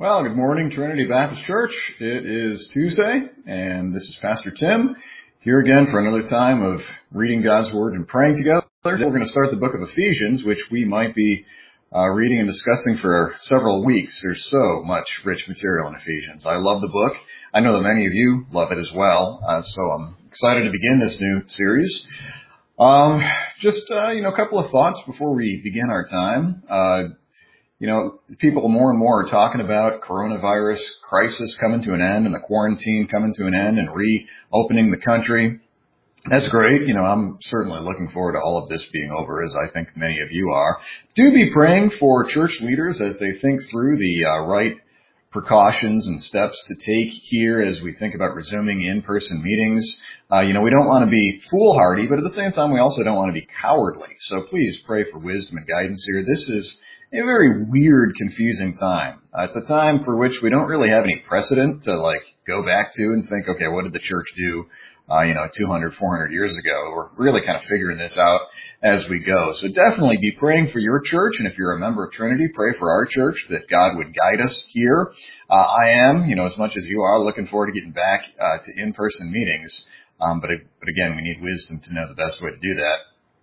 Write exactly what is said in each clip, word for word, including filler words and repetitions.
Well, good morning, Trinity Baptist Church. It is Tuesday, and this is Pastor Tim here again for another time of reading God's Word and praying together. We're going to start the book of Ephesians, which we might be uh, reading and discussing for several weeks. There's so much rich material in Ephesians. I love the book. I know that many of you love it as well, uh, so I'm excited to begin this new series. Um, just, uh, you know, a couple of thoughts before we begin our time. Uh, You know, people more and more are talking about coronavirus crisis coming to an end and the quarantine coming to an end and reopening the country. That's great. You know, I'm certainly looking forward to all of this being over, as I think many of you are. Do be praying for church leaders as they think through the uh, right precautions and steps to take here as we think about resuming in-person meetings. Uh, you know, we don't want to be foolhardy, but at the same time, we also don't want to be cowardly. So please pray for wisdom and guidance here. This is a very weird, confusing time. Uh, it's a time for which we don't really have any precedent to, like, go back to and think, okay, what did the church do, uh, you know, two hundred, four hundred years ago? We're really kind of figuring this out as we go. So definitely be praying for your church, and if you're a member of Trinity, pray for our church that God would guide us here. Uh, I am, you know, as much as you are, looking forward to getting back uh, to in-person meetings. Um, but, but again, we need wisdom to know the best way to do that.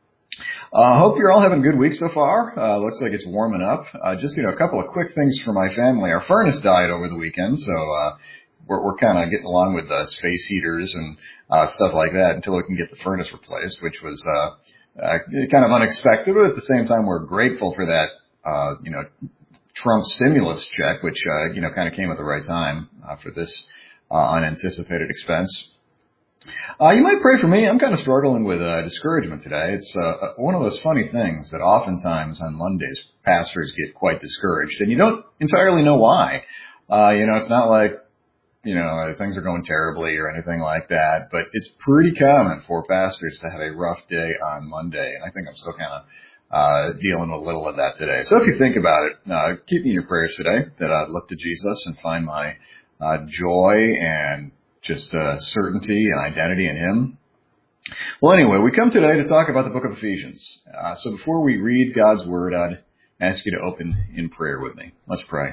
I uh, hope you're all having a good week so far. Uh, looks like it's warming up. Uh, just, you know, a couple of quick things for my family. Our furnace died over the weekend, so uh, we're, we're kind of getting along with uh, space heaters and uh, stuff like that until we can get the furnace replaced, which was uh, uh, kind of unexpected, but at the same time, we're grateful for that, uh, you know, Trump stimulus check, which, uh, you know, kind of came at the right time uh, for this uh, unanticipated expense. Uh, you might pray for me. I'm kind of struggling with uh, discouragement today. It's uh, one of those funny things that oftentimes on Mondays, pastors get quite discouraged, and you don't entirely know why. Uh, you know, it's not like, you know, things are going terribly or anything like that, but it's pretty common for pastors to have a rough day on Monday, and I think I'm still kind of uh, dealing with a little of that today. So if you think about it, uh, keep me in your prayers today that I'd look to Jesus and find my uh, joy and just uh, certainty and identity in him. Well, anyway, we come today to talk about the book of Ephesians. Uh, so before we read God's word, I'd ask you to open in prayer with me. Let's pray.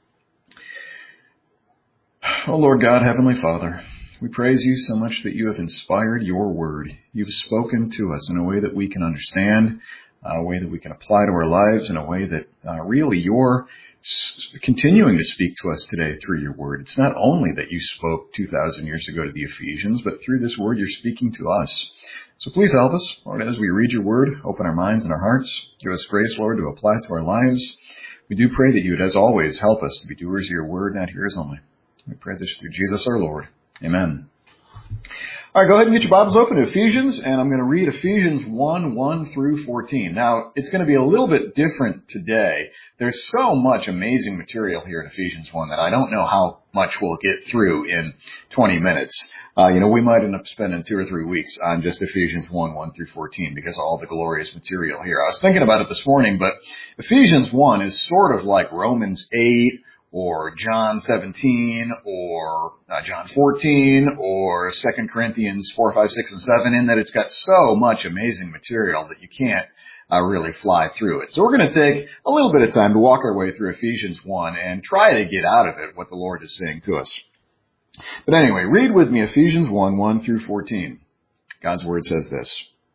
Oh, Lord God, Heavenly Father, we praise you so much that you have inspired your word. You've spoken to us in a way that we can understand, a way that we can apply to our lives, in a way that uh, really you're continuing to speak to us today through your word. It's not only that you spoke two thousand years ago to the Ephesians, but through this word you're speaking to us. So please help us, Lord, as we read your word, open our minds and our hearts. Give us grace, Lord, to apply it to our lives. We do pray that you would, as always, help us to be doers of your word, not hearers only. We pray this through Jesus our Lord. Amen. All right, go ahead and get your Bibles open to Ephesians, and I'm going to read Ephesians one, one through fourteen. Now, it's going to be a little bit different today. There's so much amazing material here in Ephesians one that I don't know how much we'll get through in twenty minutes. Uh, you know, we might end up spending two or three weeks on just Ephesians one, one through fourteen because of all the glorious material here. I was thinking about it this morning, but Ephesians one is sort of like Romans eight, or John seventeen, or uh, John fourteen, or Second Corinthians four, five, six, and seven, in that it's got so much amazing material that you can't uh, really fly through it. So we're going to take a little bit of time to walk our way through Ephesians one and try to get out of it what the Lord is saying to us. But anyway, read with me Ephesians one, one through fourteen. God's word says this: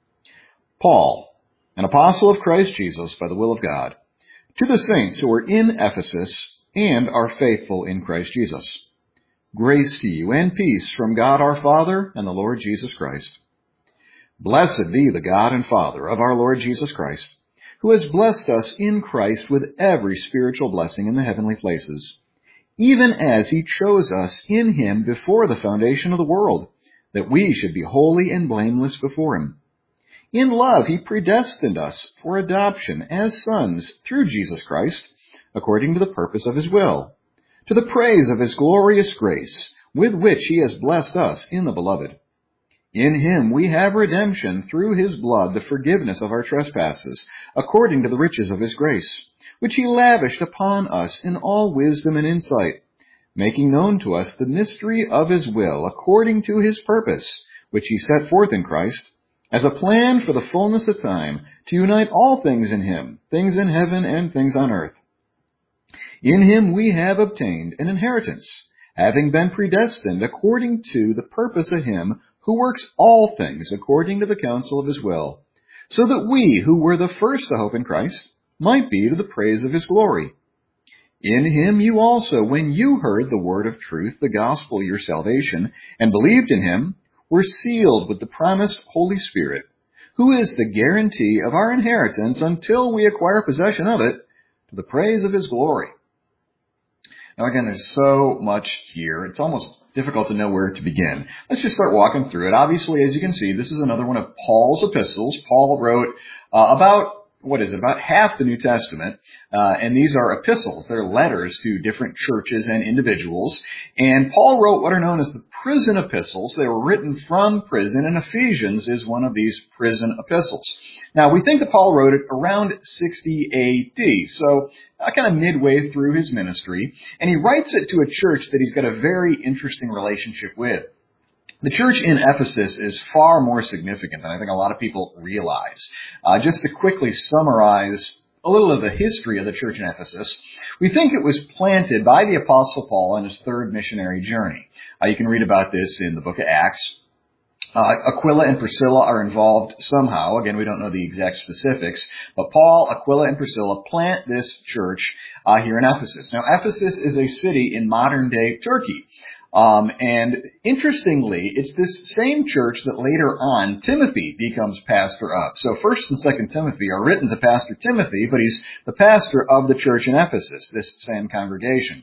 Paul, an apostle of Christ Jesus by the will of God, to the saints who are in Ephesus and are faithful in Christ Jesus. Grace to you and peace from God our Father and the Lord Jesus Christ. Blessed be the God and Father of our Lord Jesus Christ, who has blessed us in Christ with every spiritual blessing in the heavenly places, even as he chose us in him before the foundation of the world, that we should be holy and blameless before him. In love he predestined us for adoption as sons through Jesus Christ, according to the purpose of his will, to the praise of his glorious grace, with which he has blessed us in the Beloved. In him we have redemption through his blood, the forgiveness of our trespasses, according to the riches of his grace, which he lavished upon us in all wisdom and insight, making known to us the mystery of his will, according to his purpose, which he set forth in Christ, as a plan for the fullness of time, to unite all things in him, things in heaven and things on earth. In him we have obtained an inheritance, having been predestined according to the purpose of him who works all things according to the counsel of his will, so that we who were the first to hope in Christ might be to the praise of his glory. In him you also, when you heard the word of truth, the gospel of your salvation, and believed in him, were sealed with the promised Holy Spirit, who is the guarantee of our inheritance until we acquire possession of it, to the praise of his glory. Now again, there's so much here. It's almost difficult to know where to begin. Let's just start walking through it. Obviously, as you can see, this is another one of Paul's epistles. Paul wrote uh, about What is it, about half the New Testament, uh, and these are epistles. They're letters to different churches and individuals. And Paul wrote what are known as the prison epistles. They were written from prison, and Ephesians is one of these prison epistles. Now, we think that Paul wrote it around sixty A D, so uh, kind of midway through his ministry, and he writes it to a church that he's got a very interesting relationship with. The church in Ephesus is far more significant than I think a lot of people realize. Uh, just to quickly summarize a little of the history of the church in Ephesus, we think it was planted by the Apostle Paul on his third missionary journey. Uh, you can read about this in the book of Acts. Uh, Aquila and Priscilla are involved somehow. Again, we don't know the exact specifics, but Paul, Aquila, and Priscilla plant this church uh, here in Ephesus. Now, Ephesus is a city in modern-day Turkey. Um, and interestingly, it's this same church that later on Timothy becomes pastor of. So First and Second Timothy are written to Pastor Timothy, but he's the pastor of the church in Ephesus, this same congregation.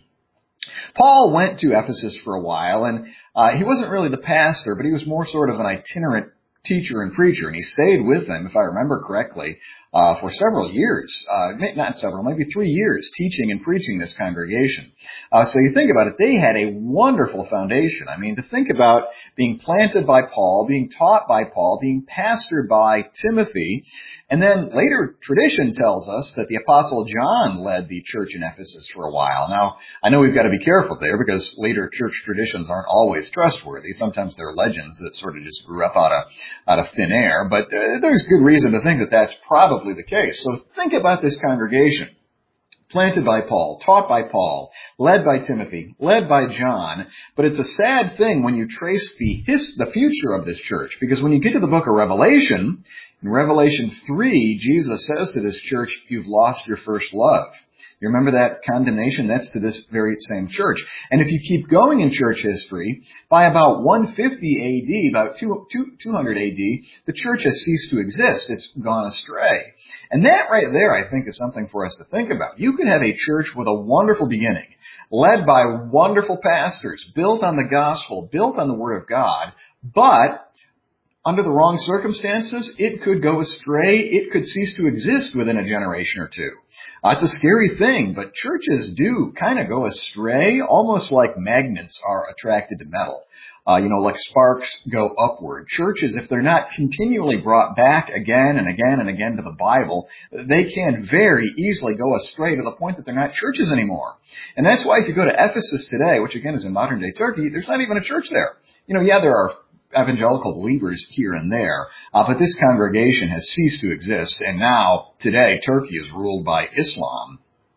Paul went to Ephesus for a while, and uh, he wasn't really the pastor, but he was more sort of an itinerant teacher and preacher, and he stayed with them, if I remember correctly, uh, for several years, uh, not several, maybe three years, teaching and preaching this congregation. Uh, so you think about it, they had a wonderful foundation. I mean, to think about being planted by Paul, being taught by Paul, being pastored by Timothy, and then later tradition tells us that the Apostle John led the church in Ephesus for a while. Now, I know we've got to be careful there because later church traditions aren't always trustworthy. Sometimes they're legends that sort of just grew up out of out of thin air, but uh, there's good reason to think that that's probably the case. So think about this congregation. Planted by Paul, taught by Paul, led by Timothy, led by John. But it's a sad thing when you trace the his, the future of this church, because when you get to the book of Revelation, in Revelation three, Jesus says to this church, you've lost your first love. You remember that condemnation? That's to this very same church. And if you keep going in church history, by about one fifty A D, about two hundred A D, the church has ceased to exist. It's gone astray. And that right there, I think, is something for us to think about. You could have a church with a wonderful beginning, led by wonderful pastors, built on the gospel, built on the Word of God, but under the wrong circumstances, it could go astray. It could cease to exist within a generation or two. Uh, it's a scary thing, but churches do kind of go astray, almost like magnets are attracted to metal. Uh, you know, like sparks go upward. Churches, if they're not continually brought back again and again and again to the Bible, they can very easily go astray to the point that they're not churches anymore. And that's why if you go to Ephesus today, which again is in modern-day Turkey, there's not even a church there. You know, yeah, there are evangelical believers here and there, uh, but this congregation has ceased to exist, and now, today, Turkey is ruled by Islam.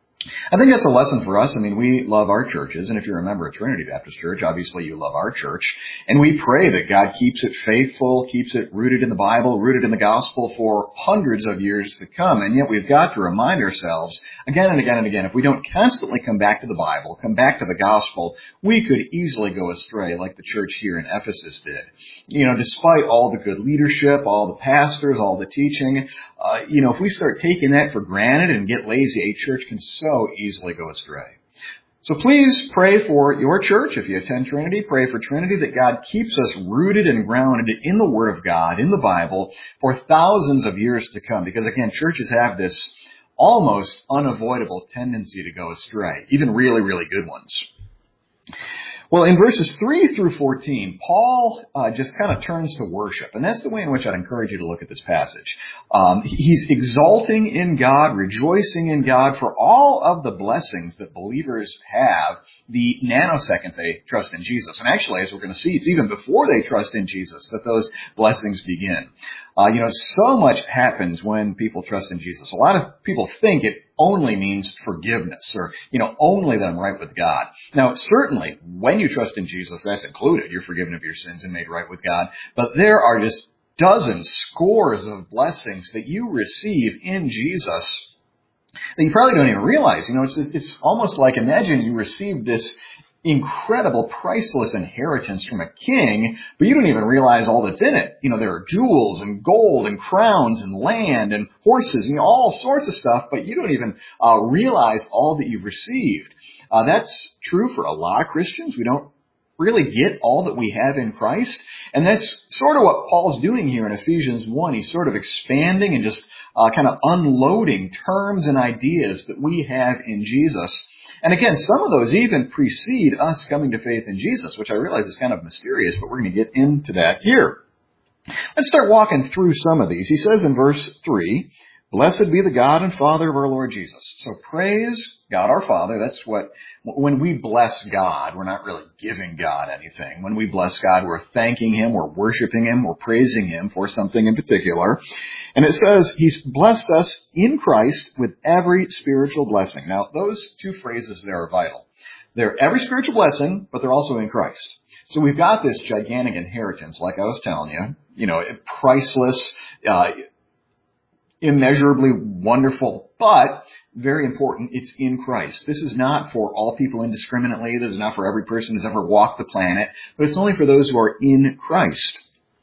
I think that's a lesson for us. I mean, we love our churches, and if you're a member of Trinity Baptist Church, obviously you love our church, and we pray that God keeps it faithful, keeps it rooted in the Bible, rooted in the gospel for hundreds of years to come, and yet we've got to remind ourselves again and again and again, if we don't constantly come back to the Bible, come back to the gospel, we could easily go astray like the church here in Ephesus did. You know, despite all the good leadership, all the pastors, all the teaching, uh, you know, if we start taking that for granted and get lazy, a church can so easily go astray. So please pray for your church. If you attend Trinity, pray for Trinity that God keeps us rooted and grounded in the Word of God, in the Bible, for thousands of years to come. Because again, churches have this almost unavoidable tendency to go astray, even really, really good ones. Well, in verses three through fourteen, Paul uh, just kind of turns to worship. And that's the way in which I'd encourage you to look at this passage. Um, he's exalting in God, rejoicing in God for all of the blessings that believers have the nanosecond they trust in Jesus. And actually, as we're going to see, it's even before they trust in Jesus that those blessings begin. Uh, you know, so much happens when people trust in Jesus. A lot of people think it only means forgiveness or, you know, only that I'm right with God. Now, certainly, when you trust in Jesus, that's included. You're forgiven of your sins and made right with God. But there are just dozens, scores of blessings that you receive in Jesus that you probably don't even realize. You know, it's it's almost like, imagine you received this incredible, priceless inheritance from a king, but you don't even realize all that's in it. You know, there are jewels and gold and crowns and land and horses and all sorts of stuff, but you don't even uh, realize all that you've received. Uh, that's true for a lot of Christians. We don't really get all that we have in Christ. And that's sort of what Paul's doing here in Ephesians one. He's sort of expanding and just uh, kind of unloading terms and ideas that we have in Jesus. And again, some of those even precede us coming to faith in Jesus, which I realize is kind of mysterious, but we're going to get into that here. Let's start walking through some of these. He says in verse three, "Blessed be the God and Father of our Lord Jesus." So praise God our Father. That's what, when we bless God, we're not really giving God anything. When we bless God, we're thanking Him, we're worshiping Him, we're praising Him for something in particular. And it says He's blessed us in Christ with every spiritual blessing. Now, those two phrases there are vital. They're every spiritual blessing, but they're also in Christ. So we've got this gigantic inheritance, like I was telling you, you know, priceless, uh, immeasurably wonderful, but very important, it's in Christ. This is not for all people indiscriminately. This is not for every person who's ever walked the planet, but it's only for those who are in Christ.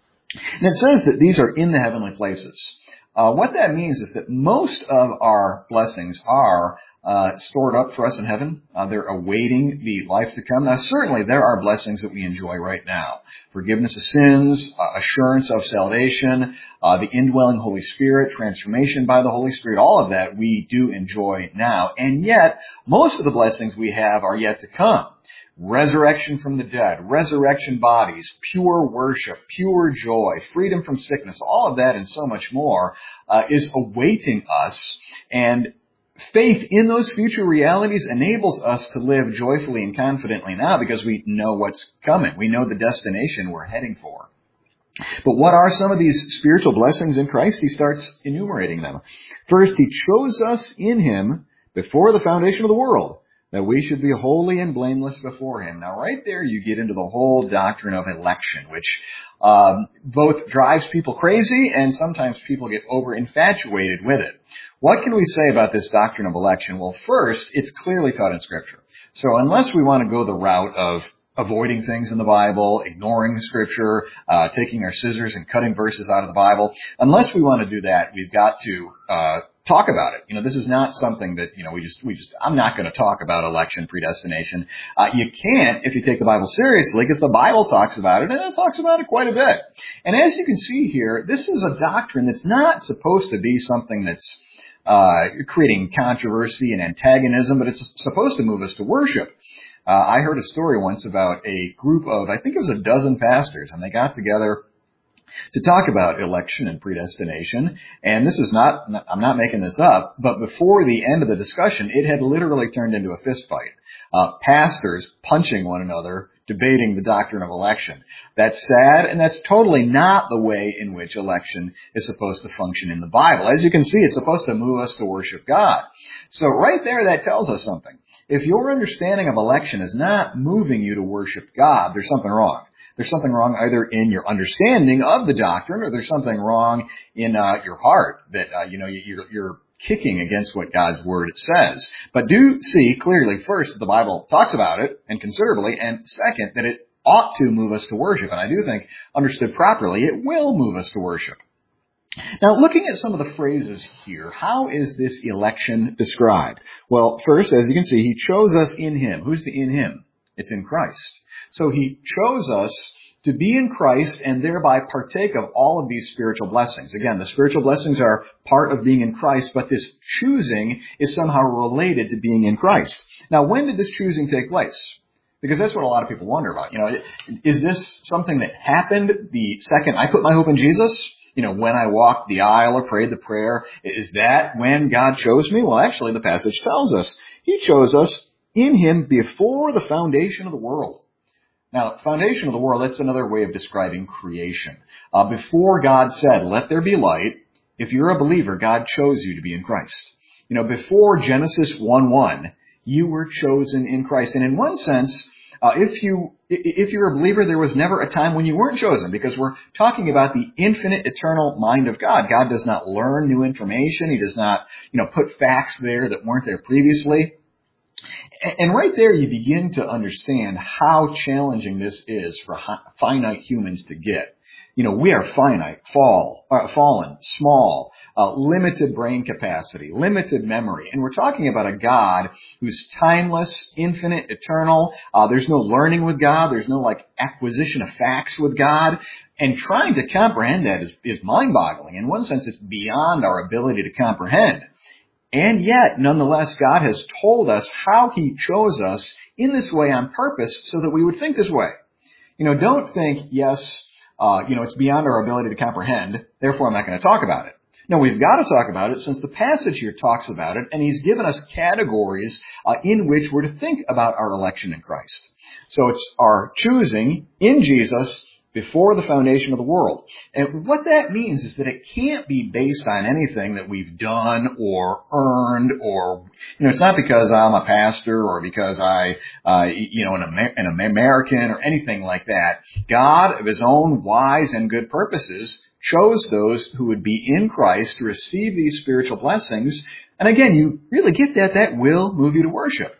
And it says that these are in the heavenly places. Uh, what that means is that most of our blessings are uh, stored up for us in heaven. Uh, they're awaiting the life to come. Now, certainly there are blessings that we enjoy right now. Forgiveness of sins, uh, assurance of salvation, uh, the indwelling Holy Spirit, transformation by the Holy Spirit, all of that we do enjoy now. And yet, most of the blessings we have are yet to come. Resurrection from the dead, resurrection bodies, pure worship, pure joy, freedom from sickness, all of that and so much more uh, is awaiting us. And faith in those future realities enables us to live joyfully and confidently now because we know what's coming. We know the destination we're heading for. But what are some of these spiritual blessings in Christ? He starts enumerating them. First, He chose us in Him before the foundation of the world, that we should be holy and blameless before Him. Now, right there you get into the whole doctrine of election, which um, both drives people crazy and sometimes people get over-infatuated with it. What can we say about this doctrine of election? Well, first, it's clearly taught in Scripture. So unless we want to go the route of avoiding things in the Bible, ignoring Scripture, uh, taking our scissors and cutting verses out of the Bible, unless we want to do that, we've got to uh talk about it. You know, this is not something that, you know, we just, we just, I'm not going to talk about election, predestination. Uh, you can't if you take the Bible seriously because the Bible talks about it and it talks about it quite a bit. And as you can see here, this is a doctrine that's not supposed to be something that's uh creating controversy and antagonism, but it's supposed to move us to worship. Uh, I heard a story once about a group of, I think it was a dozen pastors, and they got together to talk about election and predestination. And this is not, I'm not making this up, but before the end of the discussion, it had literally turned into a fist fight. Uh, pastors punching one another, debating the doctrine of election. That's sad, and that's totally not the way in which election is supposed to function in the Bible. As you can see, it's supposed to move us to worship God. So right there, that tells us something. If your understanding of election is not moving you to worship God, there's something wrong. There's something wrong either in your understanding of the doctrine, or there's something wrong in uh, your heart that uh, you know you're, you're kicking against what God's Word says. But do see clearly, first, that the Bible talks about it, and considerably, and second, that it ought to move us to worship. And I do think, understood properly, it will move us to worship. Now, looking at some of the phrases here, how is this election described? Well, first, as you can see, He chose us in Him. Who's the in Him? It's in Christ. So He chose us to be in Christ and thereby partake of all of these spiritual blessings. Again, the spiritual blessings are part of being in Christ, but this choosing is somehow related to being in Christ. Now, when did this choosing take place? Because that's what a lot of people wonder about. You know, is this something that happened the second I put my hope in Jesus? You know, when I walked the aisle or prayed the prayer, is that when God chose me? Well, actually, the passage tells us He chose us in Him before the foundation of the world. Now, foundation of the world, that's another way of describing creation. Uh, before God said, let there be light, if you're a believer, God chose you to be in Christ. You know, before Genesis one one, you were chosen in Christ. And in one sense, uh, if you, if you're a believer, there was never a time when you weren't chosen, because we're talking about the infinite, eternal mind of God. God does not learn new information. He does not, you know, put facts there that weren't there previously. And right there, you begin to understand how challenging this is for finite humans to get. You know, we are finite, fall, uh, fallen, small, uh, limited brain capacity, limited memory. And we're talking about a God who's timeless, infinite, eternal. Uh, there's no learning with God. There's no, like, acquisition of facts with God. And trying to comprehend that is, is mind-boggling. In one sense, it's beyond our ability to comprehend. And yet, nonetheless, God has told us how He chose us in this way on purpose so that we would think this way. You know, don't think, yes, uh, you know, it's beyond our ability to comprehend, therefore I'm not going to talk about it. No, we've got to talk about it since the passage here talks about it, and He's given us categories uh, in which we're to think about our election in Christ. So it's our choosing in Jesus before the foundation of the world. And what that means is that it can't be based on anything that we've done or earned, or, you know, it's not because I'm a pastor or because I, uh, you know, an, Amer- an American or anything like that. God, of His own wise and good purposes, chose those who would be in Christ to receive these spiritual blessings. And again, you really get that. That will move you to worship.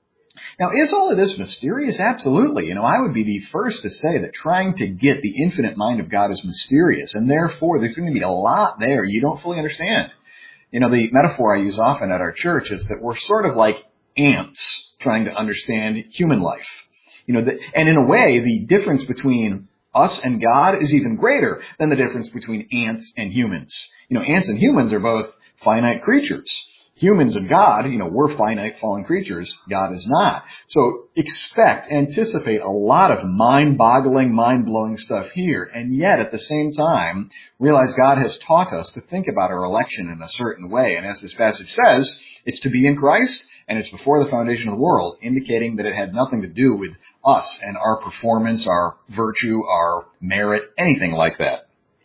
Now, is all of this mysterious? Absolutely. You know, I would be the first to say that trying to get the infinite mind of God is mysterious, and therefore there's going to be a lot there you don't fully understand. You know, the metaphor I use often at our church is that we're sort of like ants trying to understand human life. You know, the, and in a way, the difference between us and God is even greater than the difference between ants and humans. You know, ants and humans are both finite creatures. Humans and God, you know, we're finite fallen creatures. God is not. So expect, anticipate a lot of mind-boggling, mind-blowing stuff here. And yet, at the same time, realize God has taught us to think about our election in a certain way. And as this passage says, it's to be in Christ, and it's before the foundation of the world, indicating that it had nothing to do with us and our performance, our virtue, our merit, anything like that.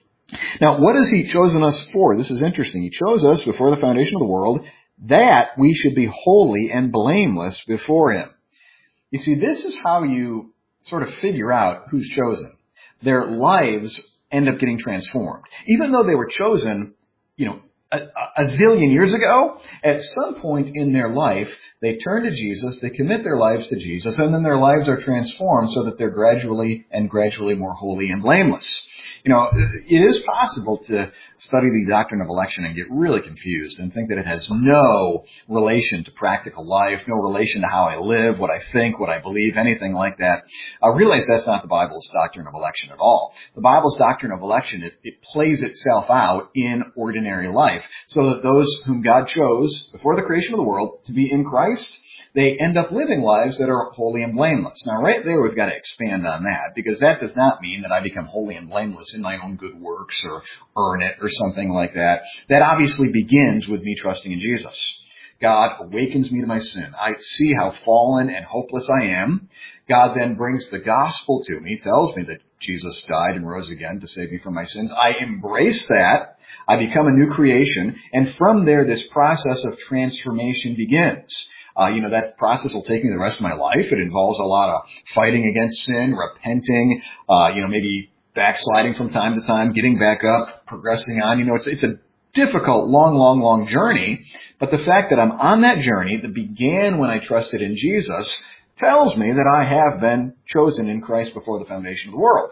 Now, what has He chosen us for? This is interesting. He chose us before the foundation of the world that we should be holy and blameless before Him. You see, this is how you sort of figure out who's chosen. Their lives end up getting transformed. Even though they were chosen, you know, a, a zillion years ago, at some point in their life, they turn to Jesus, they commit their lives to Jesus, and then their lives are transformed so that they're gradually and gradually more holy and blameless. You know, it is possible to study the doctrine of election and get really confused and think that it has no relation to practical life, no relation to how I live, what I think, what I believe, anything like that. I realize that's not the Bible's doctrine of election at all. The Bible's doctrine of election, it, it plays itself out in ordinary life so that those whom God chose before the creation of the world to be in Christ, they end up living lives that are holy and blameless. Now, right there, we've got to expand on that, because that does not mean that I become holy and blameless in my own good works or earn it or something like that. That obviously begins with me trusting in Jesus. God awakens me to my sin. I see how fallen and hopeless I am. God then brings the gospel to me, tells me that Jesus died and rose again to save me from my sins. I embrace that. I become a new creation. And from there, this process of transformation begins. Uh, you know, that process will take me the rest of my life. It involves a lot of fighting against sin, repenting, uh, you know, maybe backsliding from time to time, getting back up, progressing on. You know, it's, it's a difficult, long, long, long journey. But the fact that I'm on that journey that began when I trusted in Jesus tells me that I have been chosen in Christ before the foundation of the world.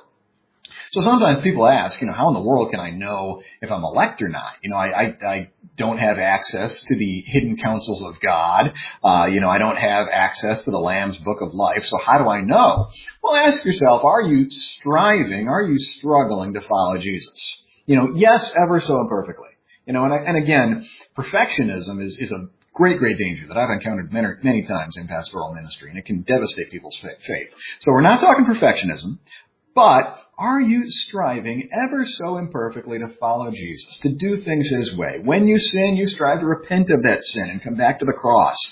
So sometimes people ask, you know, how in the world can I know if I'm elect or not? You know, I, I, I don't have access to the hidden counsels of God. Uh, you know, I don't have access to the Lamb's book of life. So how do I know? Well, ask yourself, are you striving? Are you struggling to follow Jesus? You know, yes, ever so imperfectly. You know, and, I, and again, perfectionism is, is a great, great danger that I've encountered many, many times in pastoral ministry, and it can devastate people's faith. So we're not talking perfectionism, but are you striving ever so imperfectly to follow Jesus, to do things His way? When you sin, you strive to repent of that sin and come back to the cross.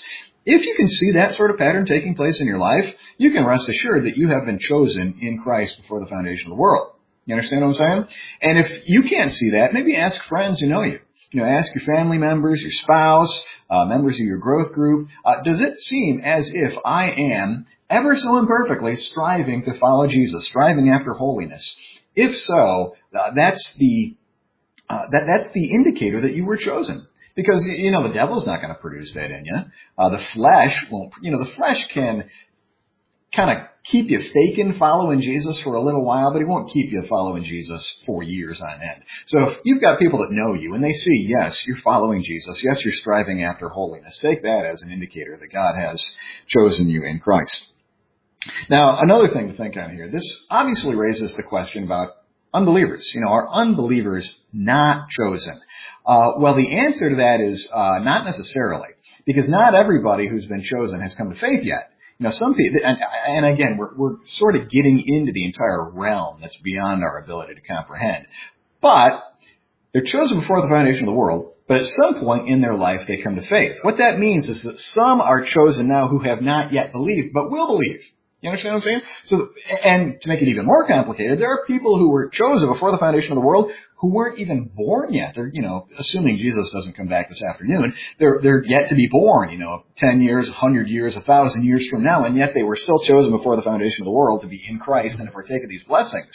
If you can see that sort of pattern taking place in your life, you can rest assured that you have been chosen in Christ before the foundation of the world. You understand what I'm saying? And if you can't see that, maybe ask friends who know you. You know, ask your family members, your spouse, uh, members of your growth group. Uh, does it seem as if I am ever so imperfectly striving to follow Jesus, striving after holiness? If so, uh, that's the uh, that that's the indicator that you were chosen. Because, you know, the devil's not going to produce that in you. Uh, the flesh won't, you know, the flesh can kind of keep you faking following Jesus for a little while, but he won't keep you following Jesus for years on end. So if you've got people that know you and they see, yes, you're following Jesus, yes, you're striving after holiness, take that as an indicator that God has chosen you in Christ. Now, another thing to think on here, this obviously raises the question about unbelievers. You know, are unbelievers not chosen? Uh, well, the answer to that is uh, not necessarily, because not everybody who's been chosen has come to faith yet. You know, some people, and, and again, we're, we're sort of getting into the entire realm that's beyond our ability to comprehend. But they're chosen before the foundation of the world, but at some point in their life they come to faith. What that means is that some are chosen now who have not yet believed, but will believe. You understand what I'm saying? So, and to make it even more complicated, there are people who were chosen before the foundation of the world who weren't even born yet. They're, you know, assuming Jesus doesn't come back this afternoon, they're, they're yet to be born, you know, ten years, a hundred years, a thousand years from now, and yet they were still chosen before the foundation of the world to be in Christ and to partake of these blessings.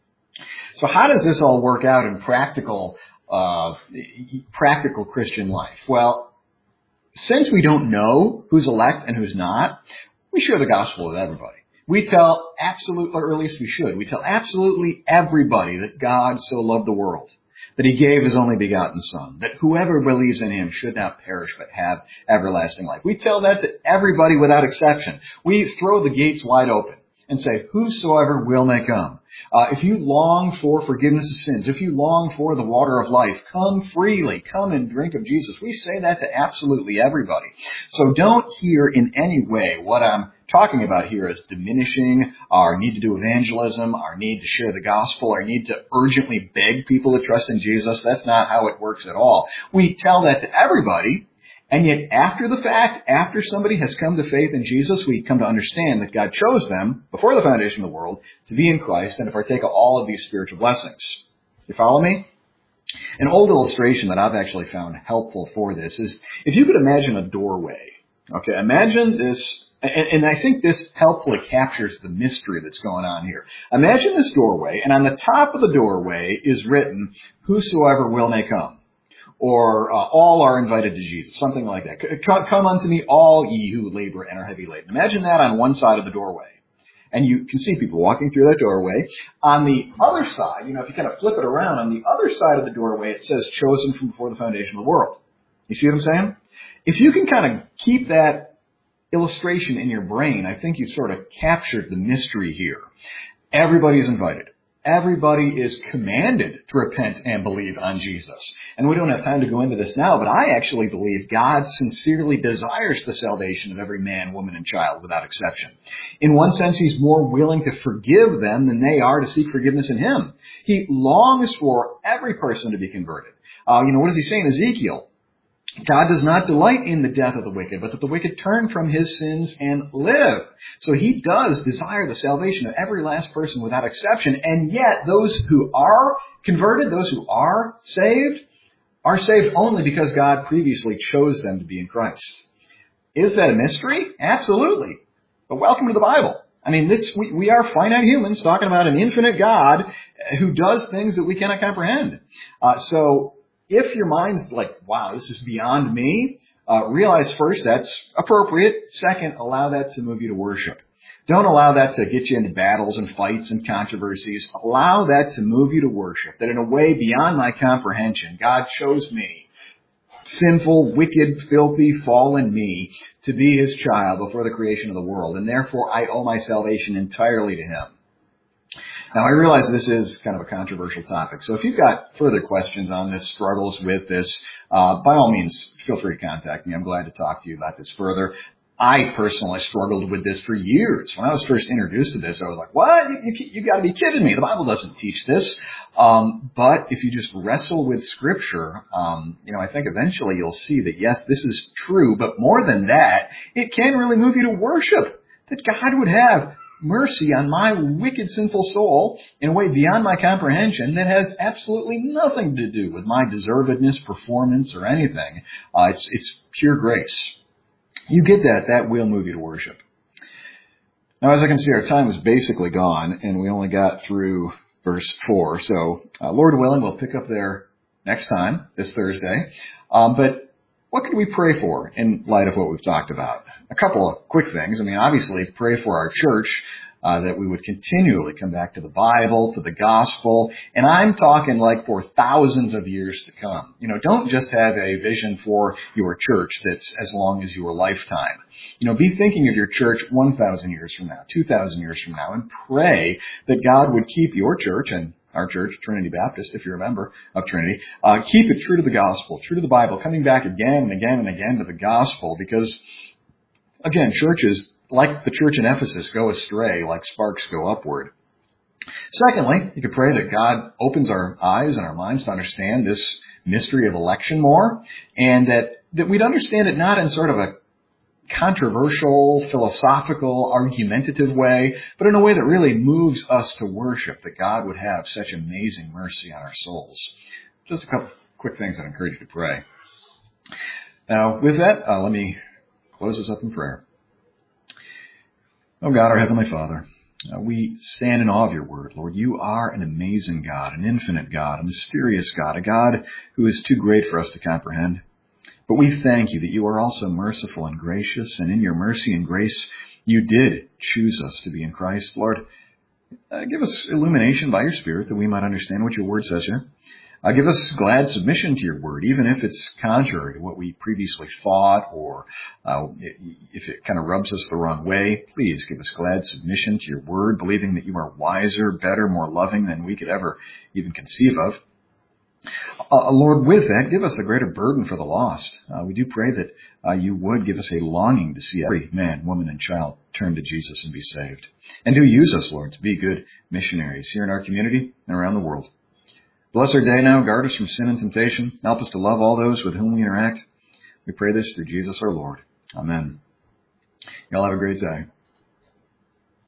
So how does this all work out in practical, uh, practical Christian life? Well, since we don't know who's elect and who's not, we share the gospel with everybody. We tell absolute, or at least we should, we tell absolutely everybody that God so loved the world, that he gave his only begotten Son, that whoever believes in him should not perish but have everlasting life. We tell that to everybody without exception. We throw the gates wide open and say, whosoever will may come. Uh, if you long for forgiveness of sins, if you long for the water of life, come freely, come and drink of Jesus. We say that to absolutely everybody. So don't hear in any way what I'm talking about here as diminishing our need to do evangelism, our need to share the gospel, our need to urgently beg people to trust in Jesus. That's not how it works at all. We tell that to everybody. And yet, after the fact, after somebody has come to faith in Jesus, we come to understand that God chose them, before the foundation of the world, to be in Christ and to partake of all of these spiritual blessings. You follow me? An old illustration that I've actually found helpful for this is, if you could imagine a doorway. Okay, imagine this, and, and I think this helpfully captures the mystery that's going on here. Imagine this doorway, and on the top of the doorway is written, whosoever will may come. Or uh, all are invited to Jesus, something like that. Come unto me, all ye who labor and are heavy laden. Imagine that on one side of the doorway. And you can see people walking through that doorway. On the other side, you know, if you kind of flip it around, on the other side of the doorway, it says, chosen from before the foundation of the world. You see what I'm saying? If you can kind of keep that illustration in your brain, I think you've sort of captured the mystery here. Everybody's invited. Everybody is commanded to repent and believe on Jesus. And we don't have time to go into this now, but I actually believe God sincerely desires the salvation of every man, woman, and child without exception. In one sense, he's more willing to forgive them than they are to seek forgiveness in him. He longs for every person to be converted. Uh, you know, what does he say in Ezekiel? God does not delight in the death of the wicked, but that the wicked turn from his sins and live. So he does desire the salvation of every last person without exception. And yet those who are converted, those who are saved, are saved only because God previously chose them to be in Christ. Is that a mystery? Absolutely. But welcome to the Bible. I mean, this we, we are finite humans talking about an infinite God who does things that we cannot comprehend. Uh, so if your mind's like, wow, this is beyond me, uh, realize first that's appropriate. Second, allow that to move you to worship. Don't allow that to get you into battles and fights and controversies. Allow that to move you to worship. That in a way beyond my comprehension, God chose me, sinful, wicked, filthy, fallen me, to be his child before the creation of the world. And therefore, I owe my salvation entirely to him. Now, I realize this is kind of a controversial topic, so if you've got further questions on this, struggles with this, uh, by all means, feel free to contact me. I'm glad to talk to you about this further. I personally struggled with this for years. When I was first introduced to this, I was like, what? You, you, you got to be kidding me. The Bible doesn't teach this. Um, but if you just wrestle with Scripture, um, you know, I think eventually you'll see that, yes, this is true. But more than that, it can really move you to worship, that God would have mercy on my wicked, sinful soul in a way beyond my comprehension that has absolutely nothing to do with my deservedness, performance, or anything. Uh, it's, it's pure grace. You get that, that will move you to worship. Now, as I can see, our time is basically gone, and we only got through verse four. So, uh, Lord willing, we'll pick up there next time, this Thursday. Um, but what can we pray for in light of what we've talked about? A couple of quick things. I mean, obviously, pray for our church, uh, that we would continually come back to the Bible, to the gospel. And I'm talking like for thousands of years to come. You know, don't just have a vision for your church that's as long as your lifetime. You know, be thinking of your church one thousand years from now, two thousand years from now, and pray that God would keep your church and our church, Trinity Baptist, if you're a member of Trinity, uh, keep it true to the gospel, true to the Bible, coming back again and again and again to the gospel, because, again, churches, like the church in Ephesus, go astray like sparks go upward. Secondly, you could pray that God opens our eyes and our minds to understand this mystery of election more, and that, that we'd understand it not in sort of a controversial, philosophical, argumentative way, but in a way that really moves us to worship, that God would have such amazing mercy on our souls. Just a couple quick things I'd encourage you to pray. Now, with that, uh, let me close this up in prayer. Oh God, our Heavenly Father, uh, we stand in awe of your word, Lord. You are an amazing God, an infinite God, a mysterious God, a God who is too great for us to comprehend. But we thank you that you are also merciful and gracious, and in your mercy and grace, you did choose us to be in Christ. Lord, uh, give us illumination by your Spirit that we might understand what your word says here. Uh, give us glad submission to your word, even if it's contrary to what we previously thought, or uh, if it kind of rubs us the wrong way. Please give us glad submission to your word, believing that you are wiser, better, more loving than we could ever even conceive of. Uh, Lord, with that, give us a greater burden for the lost. Uh, we do pray that uh, you would give us a longing to see every man, woman, and child turn to Jesus and be saved. And do use us, Lord, to be good missionaries here in our community and around the world. Bless our day now. Guard us from sin and temptation. Help us to love all those with whom we interact. We pray this through Jesus our Lord. Amen. Y'all have a great day.